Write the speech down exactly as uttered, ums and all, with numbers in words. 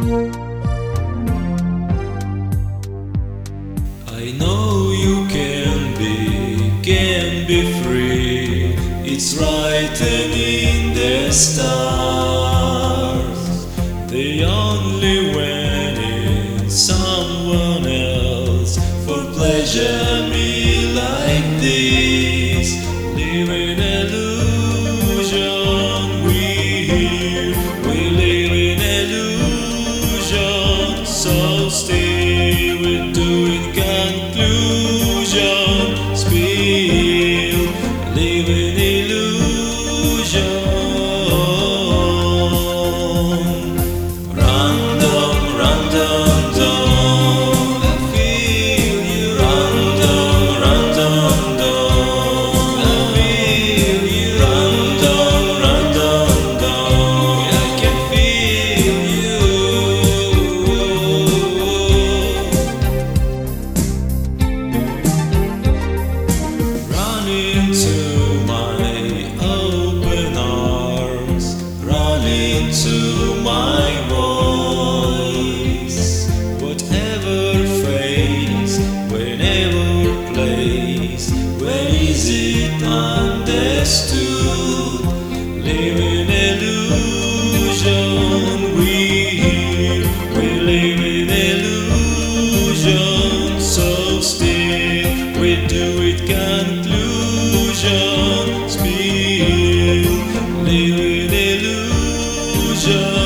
I know you can be, can be free. It's written in the stars. They only went in someone else for pleasure me like this. Live in illusion, we we live in illusion. So stay with doing conclusion. Spill, live in illusion. Random, random, don't I feel you? Random, random, don't I feel you? Random, random, don't I can feel you. Run into my open arms, run into my voice. Whatever face, whenever place, when is it understood? Live in illusion, we we live in illusion. So still we do it conclusion. Spill, live in illusion.